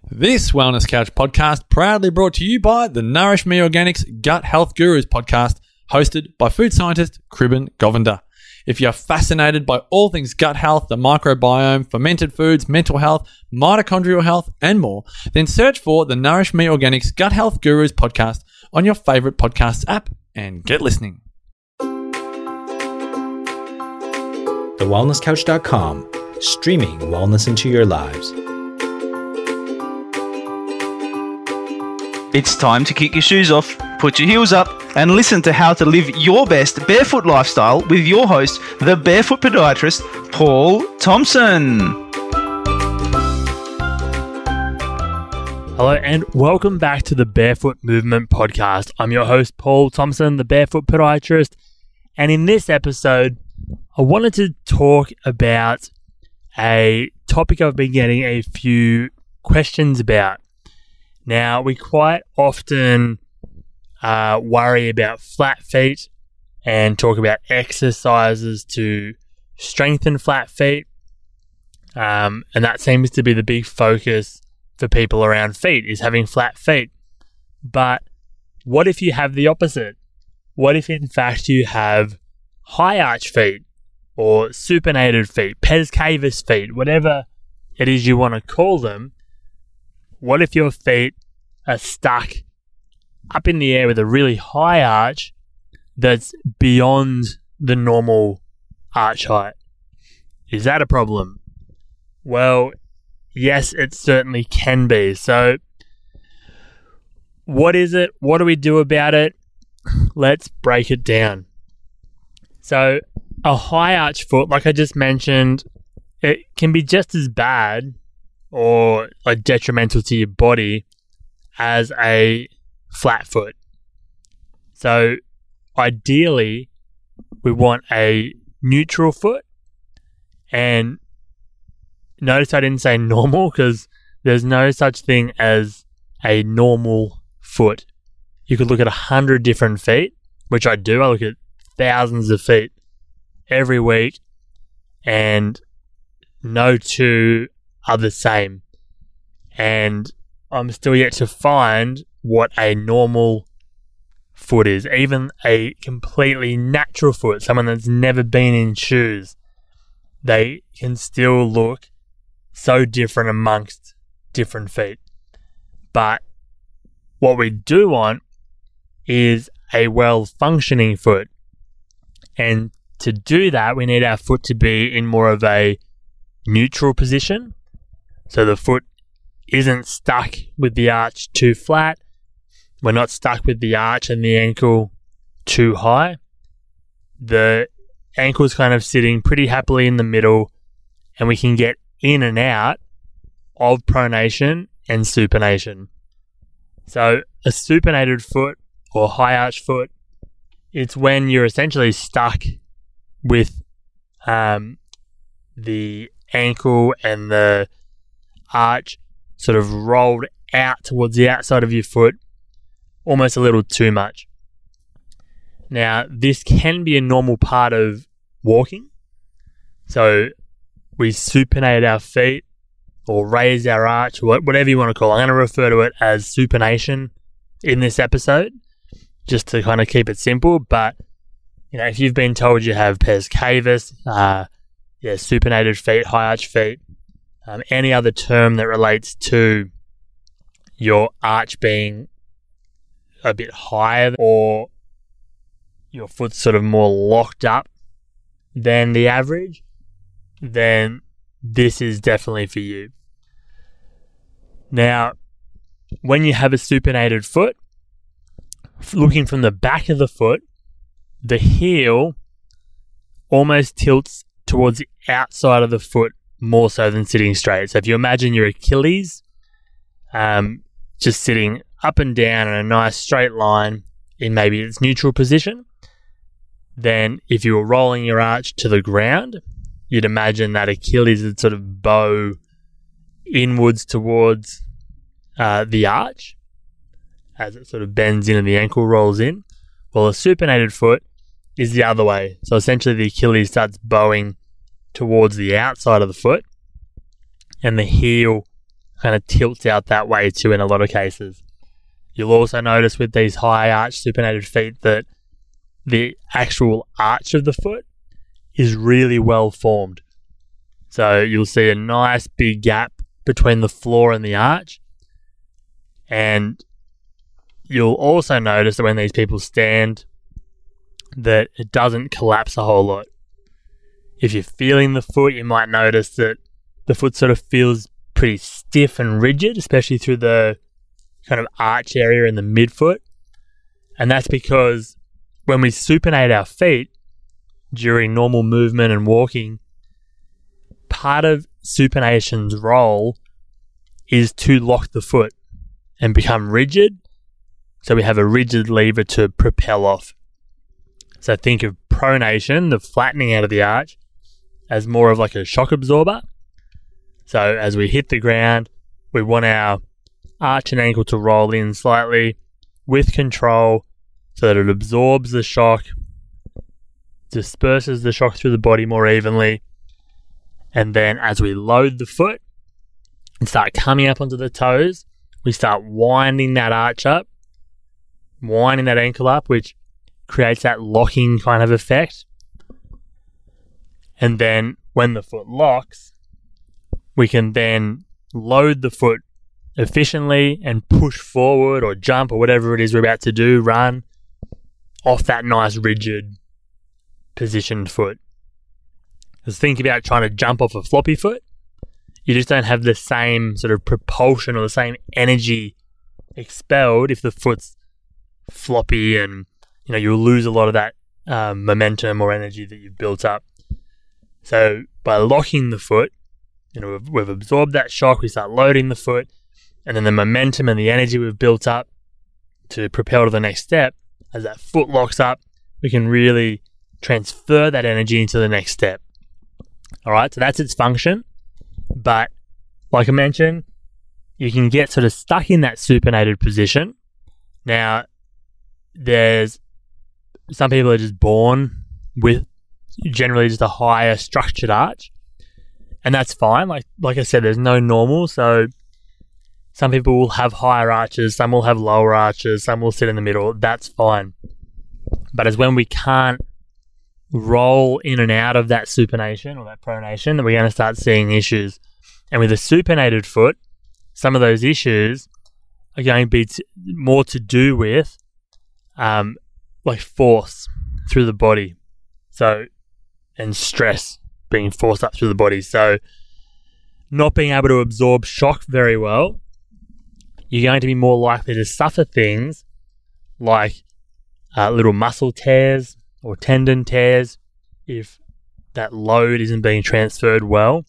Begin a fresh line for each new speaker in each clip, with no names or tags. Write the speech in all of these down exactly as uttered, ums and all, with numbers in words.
This Wellness Couch podcast proudly brought to you by the Nourish Me Organics Gut Health Gurus podcast, hosted by food scientist Kribben Govender. If you're fascinated by all things gut health, the microbiome, fermented foods, mental health, mitochondrial health, and more, then search for the Nourish Me Organics Gut Health Gurus podcast on your favorite podcast app and get listening.
the wellness couch dot com, streaming wellness into your lives.
It's time to kick your shoes off, put your heels up, and listen to how to live your best barefoot lifestyle with your host, the barefoot podiatrist, Paul Thompson.
Hello and welcome back to the Barefoot Movement Podcast. I'm your host, Paul Thompson, the barefoot podiatrist, and in this episode, I wanted to talk about a topic I've been getting a few questions about. Now, we quite often uh, worry about flat feet and talk about exercises to strengthen flat feet. Um, and that seems to be the big focus for people around feet, is having flat feet. But what if you have the opposite? What if, in fact, you have high arch feet or supinated feet, pes cavus feet, whatever it is you want to call them? What if your feet are stuck up in the air with a really high arch that's beyond the normal arch height? Is that a problem? Well, yes, it certainly can be. So, what is it? What do we do about it? Let's break it down. So, a high arch foot, like I just mentioned, it can be just as bad or like detrimental to your body as a flat foot. So ideally, we want a neutral foot. And notice I didn't say normal, because there's no such thing as a normal foot. You could look at a hundred different feet, which I do. I look at thousands of feet every week, and no two are the same. And I'm still yet to find what a normal foot is. Even a completely natural foot, someone that's never been in shoes, they can still look so different amongst different feet. But what we do want is a well-functioning foot. And to do that, we need our foot to be in more of a neutral position. So the foot isn't stuck with the arch too flat. We're not stuck with the arch and the ankle too high. The ankle's kind of sitting pretty happily in the middle, and we can get in and out of pronation and supination. So a supinated foot or high arch foot, it's when you're essentially stuck with um, the ankle and the arch sort of rolled out towards the outside of your foot, almost a little too much. Now, this can be a normal part of walking. So we supinate our feet or raise our arch, whatever you want to call it. I'm going to refer to it as supination in this episode, just to kind of keep it simple. But you know, if you've been told you have pes cavus, uh, yeah, supinated feet, high arch feet, um, any other term that relates to your arch being a bit higher or your foot's sort of more locked up than the average, then this is definitely for you. Now, when you have a supinated foot, looking from the back of the foot, the heel almost tilts towards the outside of the foot more so than sitting straight. So if you imagine your Achilles um, just sitting up and down in a nice straight line in maybe its neutral position, then if you were rolling your arch to the ground, you'd imagine that Achilles would sort of bow inwards towards uh, the arch as it sort of bends in and the ankle rolls in. Well, a supinated foot is the other way. So essentially the Achilles starts bowing towards the outside of the foot and the heel kind of tilts out that way too in a lot of cases. You'll also notice with these high arch supinated feet that the actual arch of the foot is really well formed. So you'll see a nice big gap between the floor and the arch. And you'll also notice that when these people stand, that it doesn't collapse a whole lot. If you're feeling the foot, you might notice that the foot sort of feels pretty stiff and rigid, especially through the kind of arch area in the midfoot. And that's because when we supinate our feet during normal movement and walking, part of supination's role is to lock the foot and become rigid. So we have a rigid lever to propel off. So think of pronation, the flattening out of the arch, as more of like a shock absorber. So as we hit the ground, we want our arch and ankle to roll in slightly with control so that it absorbs the shock, disperses the shock through the body more evenly. And then as we load the foot and start coming up onto the toes, we start winding that arch up, winding that ankle up, which creates that locking kind of effect. And then when the foot locks, we can then load the foot efficiently and push forward or jump or whatever it is we're about to do, run off that nice rigid positioned foot. Because think about trying to jump off a floppy foot. You just don't have the same sort of propulsion or the same energy expelled if the foot's floppy, and you know you'll lose a lot of that um, momentum or energy that you've built up. So by locking the foot, you know we've, we've absorbed that shock. We start loading the foot, and then the momentum and the energy we've built up to propel to the next step. As that foot locks up, we can really transfer that energy into the next step. All right, so that's its function. But like I mentioned, you can get sort of stuck in that supinated position. Now, there's some people are just born with generally just a higher structured arch, and that's fine. Like like I said, there's no normal. So some people will have higher arches, some will have lower arches, some will sit in the middle. That's fine. But it's when we can't roll in and out of that supination or that pronation that we're going to start seeing issues. And with a supinated foot, some of those issues are going to be t- more to do with um, like force through the body. So, and stress being forced up through the body. So not being able to absorb shock very well, you're going to be more likely to suffer things like uh, little muscle tears or tendon tears if that load isn't being transferred well.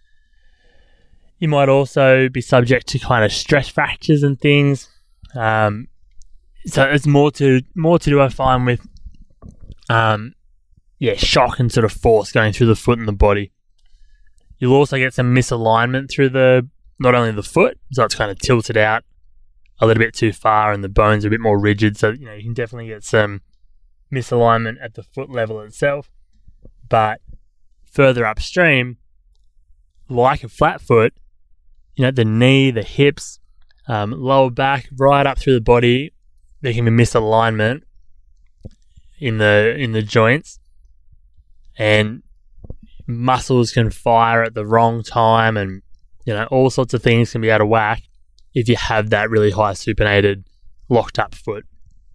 You might also be subject to kind of stress fractures and things. Um, so it's more to more to do, I find, with um, yeah, shock and sort of force going through the foot and the body. You'll also get some misalignment through the not only the foot, so it's kind of tilted out a little bit too far, and the bones are a bit more rigid. So you know you can definitely get some misalignment at the foot level itself. But further upstream, like a flat foot, you know, the knee, the hips, um, lower back, right up through the body, there can be misalignment in the in the joints, and muscles can fire at the wrong time, and you know all sorts of things can be out of whack if you have that really high supinated, locked up foot.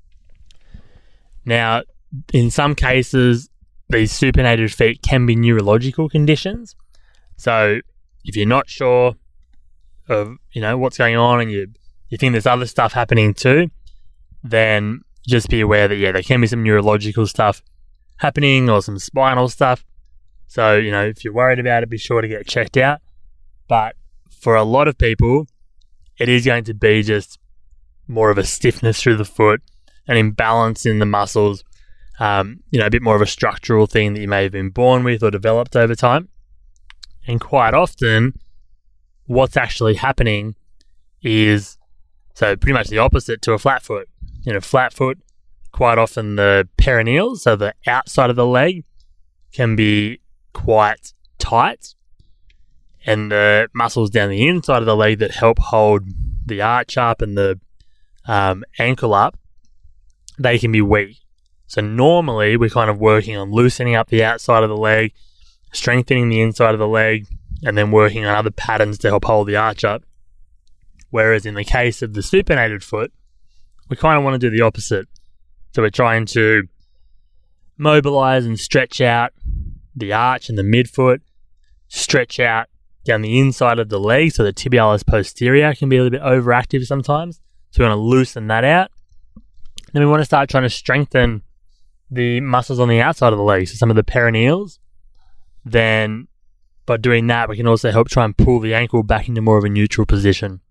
Now, in some cases, these supinated feet can be neurological conditions. So if you're not sure of you know what's going on and you you think there's other stuff happening too, then just be aware that yeah, there can be some neurological stuff happening or some spinal stuff. So, you know, if you're worried about it, be sure to get checked out. But for a lot of people, it is going to be just more of a stiffness through the foot, an imbalance in the muscles, um, you know, a bit more of a structural thing that you may have been born with or developed over time. And quite often, what's actually happening is, so pretty much the opposite to a flat foot. You know, flat foot, quite often the perineals, so the outside of the leg, can be quite tight. and the muscles down the inside of the leg that help hold the arch up and the um, ankle up, they can be weak. So normally we're kind of working on loosening up the outside of the leg, strengthening the inside of the leg, and then working on other patterns to help hold the arch up. Whereas in the case of the supinated foot, we kind of want to do the opposite. So we're trying to mobilize and stretch out the arch and the midfoot, stretch out down the inside of the leg, so the tibialis posterior can be a little bit overactive sometimes. So we want to loosen that out. Then we want to start trying to strengthen the muscles on the outside of the leg, so some of the perineals. Then by doing that, we can also help try and pull the ankle back into more of a neutral position.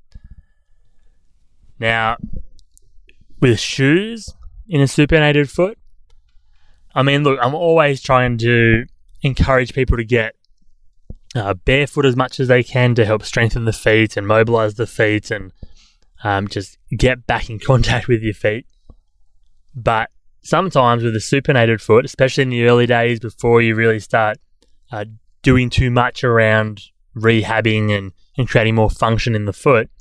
Now, with shoes in a supinated foot, I mean, look, I'm always trying to encourage people to get uh, barefoot as much as they can to help strengthen the feet and mobilize the feet and um, just get back in contact with your feet. But sometimes with a supinated foot, especially in the early days before you really start uh, doing too much around rehabbing and, and creating more function in the foot,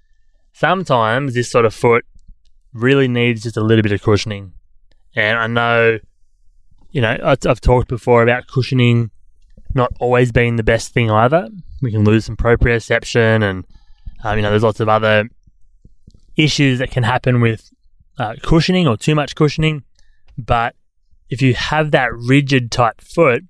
sometimes this sort of foot really needs just a little bit of cushioning. And I know, you know, I've, I've talked before about cushioning not always being the best thing either. We can lose some proprioception and, um, you know, there's lots of other issues that can happen with uh, cushioning or too much cushioning. But if you have that rigid type foot,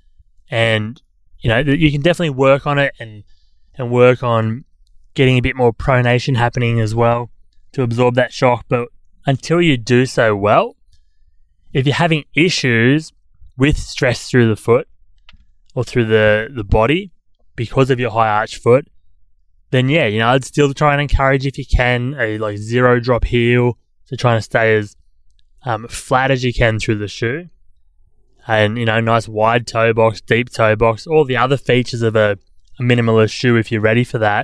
and, you know, you can definitely work on it and and work on getting a bit more pronation happening as well to absorb that shock. But until you do so well, if you're having issues with stress through the foot or through the, the body because of your high arch foot, then yeah, you know, I'd still try and encourage, if you can, a like zero drop heel, so trying to stay as um, flat as you can through the shoe. And, you know, nice wide toe box, deep toe box, all the other features of a, a minimalist shoe if you're ready for that.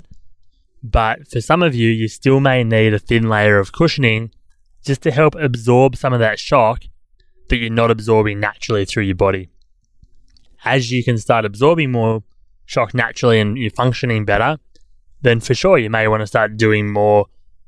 But for some of you, you still may need a thin layer of cushioning just to help absorb some of that shock that you're not absorbing naturally through your body. As you can start absorbing more shock naturally and you're functioning better, then for sure you may want to start doing more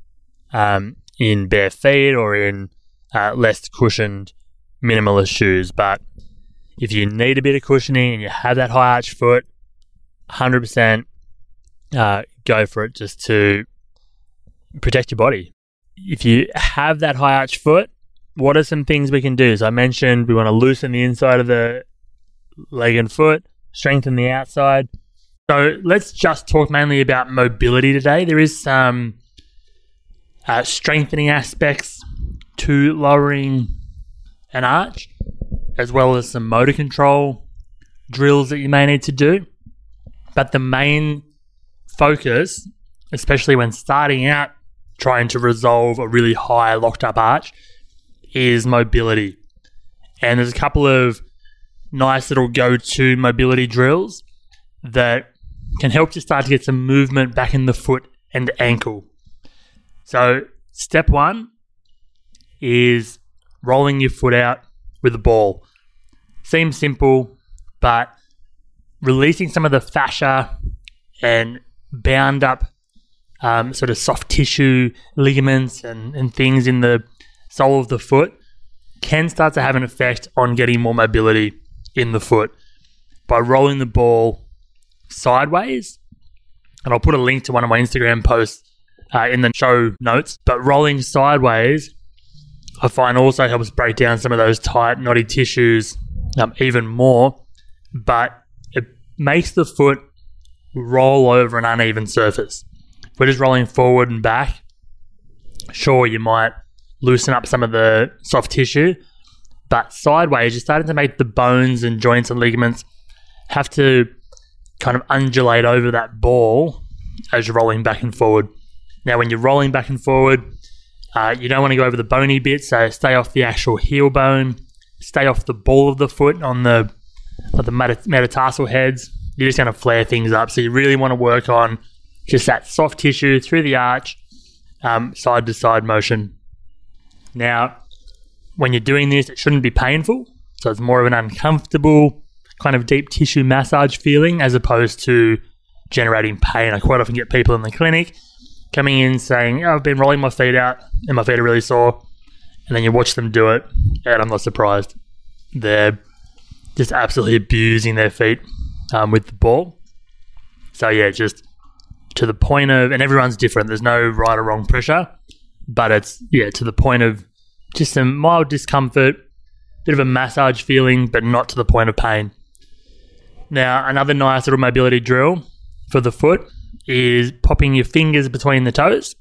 um, in bare feet or in uh, less cushioned minimalist shoes. But if you need a bit of cushioning and you have that high arch foot, one hundred percent uh, go for it, just to protect your body. If you have that high arch foot, what are some things we can do? So I mentioned we want to loosen the inside of the leg and foot, strengthen the outside. So let's just talk mainly about mobility today. There is some uh, strengthening aspects to lowering an arch, as well as some motor control drills that you may need to do. But the main focus, especially when starting out trying to resolve a really high locked up arch, is mobility. And there's a couple of nice little go-to mobility drills that can help you start to get some movement back in the foot and ankle. So step one is rolling your foot out with a ball. Seems simple, but releasing some of the fascia and bound up um, sort of soft tissue ligaments and, and things in the sole of the foot can start to have an effect on getting more mobility in the foot by rolling the ball sideways. And I'll put a link to one of my Instagram posts uh, in the show notes. But rolling sideways, I find also helps break down some of those tight, knotty tissues um, even more. But it makes the foot roll over an uneven surface. If we're just rolling forward and back, sure, you might loosen up some of the soft tissue, but sideways, you're starting to make the bones and joints and ligaments have to kind of undulate over that ball as you're rolling back and forward. Now, when you're rolling back and forward, uh, you don't want to go over the bony bits, so stay off the actual heel bone, stay off the ball of the foot on the, on the meta- metatarsal heads. You're just going to flare things up. So you really want to work on just that soft tissue through the arch, um, side to side motion. Now, when you're doing this, it shouldn't be painful. So it's more of an uncomfortable kind of deep tissue massage feeling as opposed to generating pain. I quite often get people in the clinic coming in saying, oh, I've been rolling my feet out and my feet are really sore. And then you watch them do it, and I'm not surprised. They're just absolutely abusing their feet um, with the ball. So, yeah, just to the point of, and everyone's different. There's no right or wrong pressure, but it's, yeah, to the point of just some mild discomfort, bit of a massage feeling, but not to the point of pain. Now, another nice little mobility drill for the foot is popping your fingers between the toes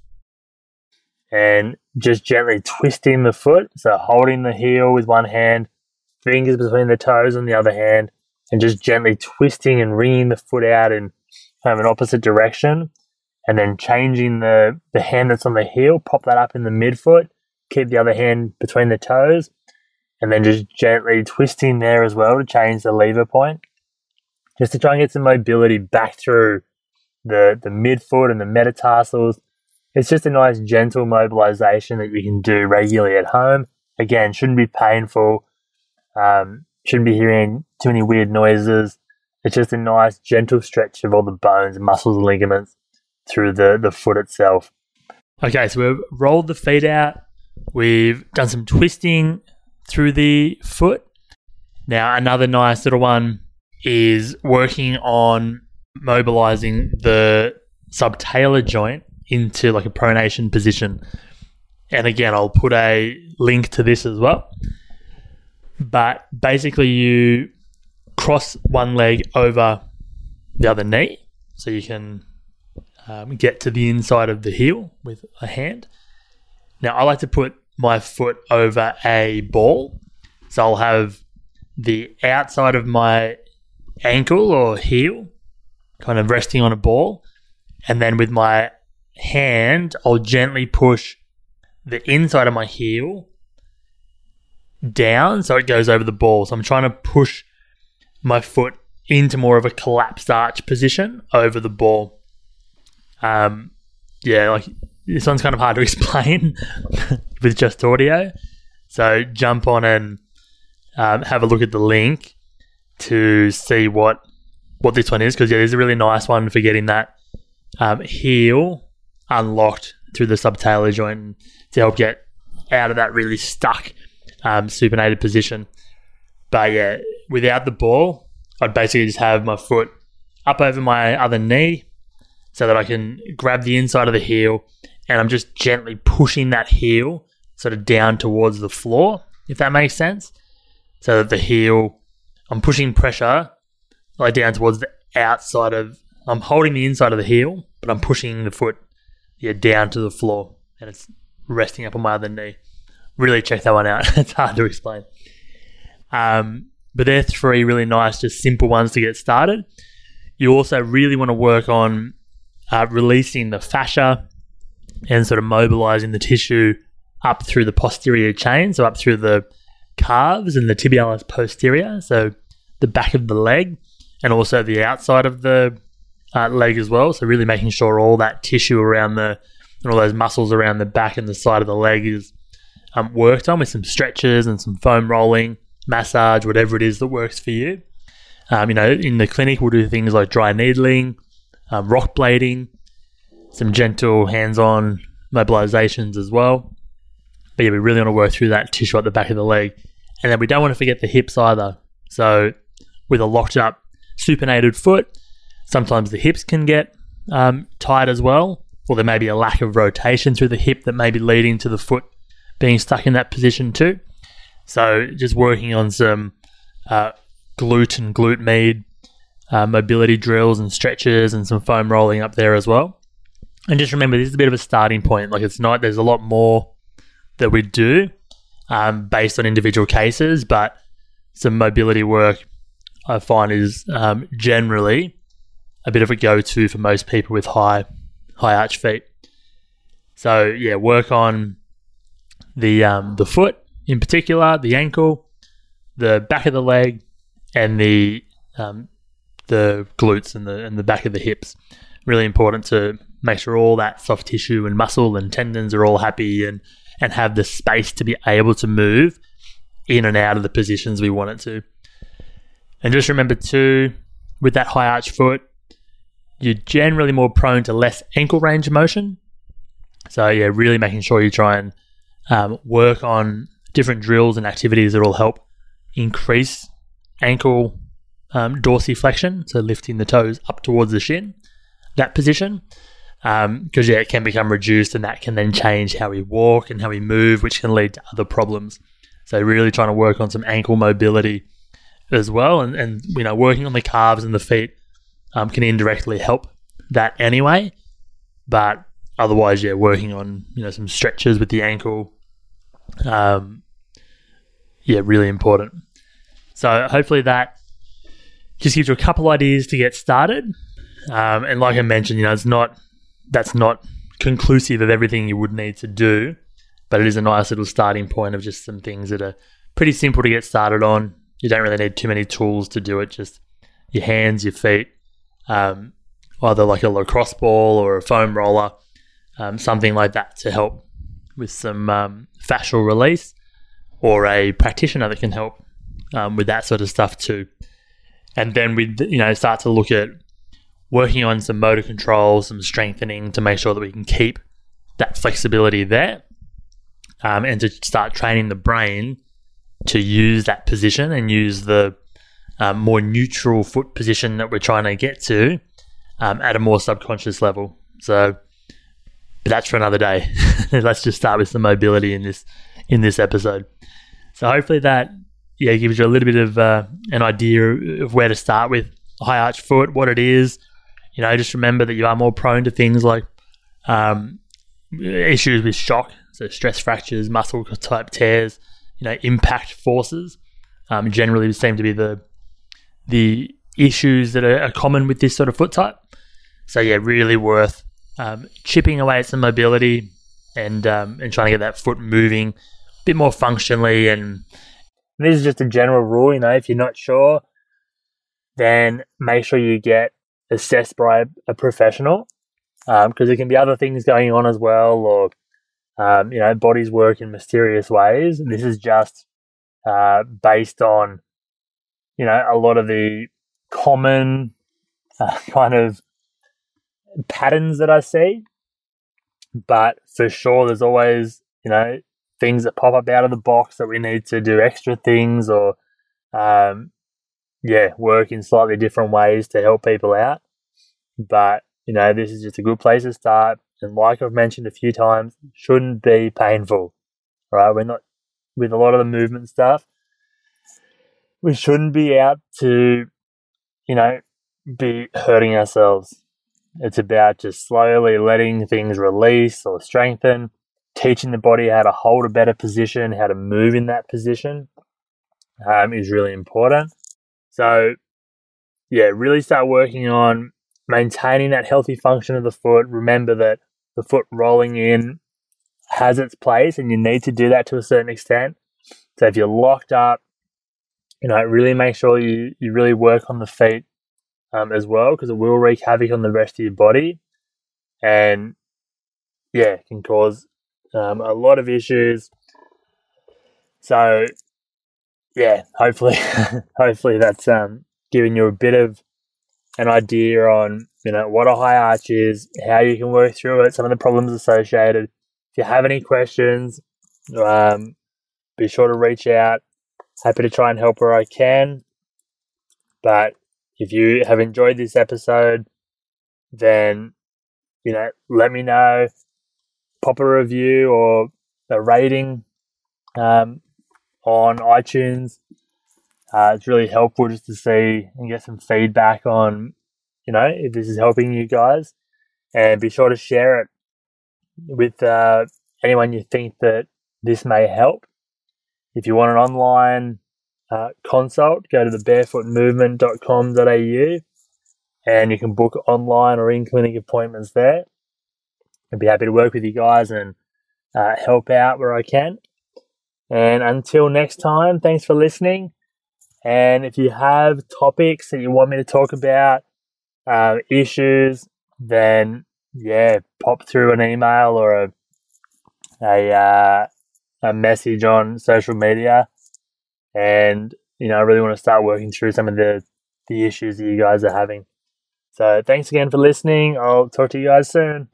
and just gently twisting the foot. So holding the heel with one hand, fingers between the toes on the other hand, and just gently twisting and wringing the foot out in kind of an opposite direction. And then changing the, the hand that's on the heel, pop that up in the midfoot, keep the other hand between the toes, and then just gently twisting there as well to change the lever point, just to try and get some mobility back through the, the midfoot and the metatarsals. It's just a nice gentle mobilization that you can do regularly at home. Again, shouldn't be painful, um, shouldn't be hearing too many weird noises. It's just a nice gentle stretch of all the bones and muscles and ligaments through the, the foot itself. Okay, so we've rolled the feet out. We've done some twisting through the foot. Now, another nice little one is working on mobilizing the subtalar joint into like a pronation position. And again, I'll put a link to this as well. But basically you cross one leg over the other knee so you can um, get to the inside of the heel with a hand. Now, I like to put my foot over a ball. So I'll have the outside of my ankle or heel kind of resting on a ball. And then with my hand, I'll gently push the inside of my heel down so it goes over the ball. So I'm trying to push my foot into more of a collapsed arch position over the ball. Um, yeah, like this one's kind of hard to explain with just audio. So jump on and um, have a look at the link to see what what this one is, because yeah, there's a really nice one for getting that um, heel unlocked through the subtalar joint to help get out of that really stuck um, supinated position. But yeah, without the ball, I'd basically just have my foot up over my other knee so that I can grab the inside of the heel, and I'm just gently pushing that heel sort of down towards the floor, if that makes sense. So that the heel, I'm pushing pressure like down towards the outside of, I'm holding the inside of the heel, but I'm pushing the foot yeah, down to the floor, and it's resting up on my other knee. Really check that one out. It's hard to explain. Um, but they're three really nice, just simple ones to get started. You also really want to work on uh, releasing the fascia and sort of mobilizing the tissue up through the posterior chain, so up through the calves and the tibialis posterior, so the back of the leg, and also the outside of the uh, leg as well. So really making sure all that tissue around the, and all those muscles around the back and the side of the leg is um, worked on with some stretches and some foam rolling, massage, whatever it is that works for you. Um, you know, in the clinic, we'll do things like dry needling, um, rock blading, some gentle hands-on mobilizations as well. But yeah, we really want to work through that tissue at the back of the leg. And then we don't want to forget the hips either. So with a locked up supinated foot, sometimes the hips can get um, tight as well, or there may be a lack of rotation through the hip that may be leading to the foot being stuck in that position too. So just working on some uh, glute and glute med uh, mobility drills and stretches and some foam rolling up there as well. And just remember, this is a bit of a starting point. Like it's not, there's a lot more that we do um, based on individual cases, but some mobility work I find is um, generally a bit of a go-to for most people with high high arch feet. So yeah, work on the um, the foot in particular, the ankle, the back of the leg, and the um, the glutes and the and the back of the hips. Really important to make sure all that soft tissue and muscle and tendons are all happy and and have the space to be able to move in and out of the positions we want it to. And just remember too, with that high arch foot, you're generally more prone to less ankle range of motion. So yeah, really making sure you try and um, work on different drills and activities that will help increase ankle um, dorsiflexion, so lifting the toes up towards the shin, that position. Because um, yeah, it can become reduced, and that can then change how we walk and how we move, which can lead to other problems. So really trying to work on some ankle mobility as well, and, and you know, working on the calves and the feet um, can indirectly help that anyway. But otherwise, yeah, working on, you know, some stretches with the ankle, um, yeah, really important. So hopefully that just gives you a couple ideas to get started. Um, and like I mentioned, you know, it's not that's not conclusive of everything you would need to do, but it is a nice little starting point of just some things that are pretty simple to get started on. You don't really need too many tools to do it, just your hands, your feet, um, either like a lacrosse ball or a foam roller, um, something like that to help with some um, fascial release, or a practitioner that can help um, with that sort of stuff too. And then we, you know, start to look at working on some motor control, some strengthening to make sure that we can keep that flexibility there, um, and to start training the brain to use that position and use the um, more neutral foot position that we're trying to get to um, at a more subconscious level. So, but that's for another day. Let's just start with some mobility in this in this episode. So hopefully that yeah gives you a little bit of uh, an idea of where to start with high arch foot, what it is. You know, just remember that you are more prone to things like um, issues with shock, so stress fractures, muscle type tears, you know, impact forces. Um, generally seem to be the the issues that are, are common with this sort of foot type. So yeah, really worth um, chipping away at some mobility and um, and trying to get that foot moving a bit more functionally. And this is just a general rule. You know, if you're not sure, then make sure you get assessed by a professional, because um, there can be other things going on as well, or um, you know, bodies work in mysterious ways. This is just uh, based on, you know, a lot of the common uh, kind of patterns that I see. But for sure, there's always, you know, things that pop up out of the box that we need to do extra things, or um, yeah, work in slightly different ways to help people out. But, you know, this is just a good place to start. And like I've mentioned a few times, shouldn't be painful, right? We're not, with a lot of the movement stuff, we shouldn't be out to, you know, be hurting ourselves. It's about just slowly letting things release or strengthen, teaching the body how to hold a better position, how to move in that position um, is really important. So, yeah, really start working on maintaining that healthy function of the foot. Remember that the foot rolling in has its place, and you need to do that to a certain extent. So if you're locked up, you know, really make sure you, you really work on the feet um, as well, because it will wreak havoc on the rest of your body. And, yeah, it can cause um, a lot of issues. So, yeah, hopefully, hopefully that's um, giving you a bit of an idea on, you know, what a high arch is, how you can work through it, some of the problems associated. If you have any questions, um, be sure to reach out. Happy to try and help where I can. But if you have enjoyed this episode, then, you know, let me know. Pop a review or a rating um, on iTunes. Uh, it's really helpful just to see and get some feedback on, you know, if this is helping you guys. And be sure to share it with uh, anyone you think that this may help. If you want an online uh, consult, go to the barefoot movement dot com dot a u and you can book online or in-clinic appointments there. I'd be happy to work with you guys and uh, help out where I can. And until next time, thanks for listening. And if you have topics that you want me to talk about, uh, issues, then yeah, pop through an email or a a, uh, a message on social media. And, you know, I really want to start working through some of the, the issues that you guys are having. So thanks again for listening. I'll talk to you guys soon.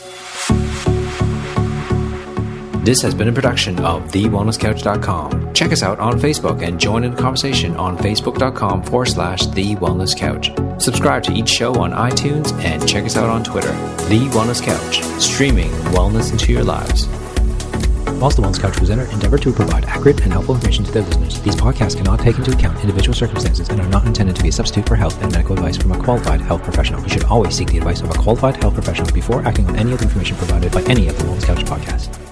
This has been a production of the wellness couch dot com. Check us out on Facebook and join in the conversation on facebook.com forward slash the wellness couch. Subscribe to each show on iTunes and check us out on Twitter. The Wellness Couch, streaming wellness into your lives. Whilst the Wellness Couch presenter endeavor to provide accurate and helpful information to their listeners, these podcasts cannot take into account individual circumstances and are not intended to be a substitute for health and medical advice from a qualified health professional. You should always seek the advice of a qualified health professional before acting on any of the information provided by any of the Wellness Couch podcasts.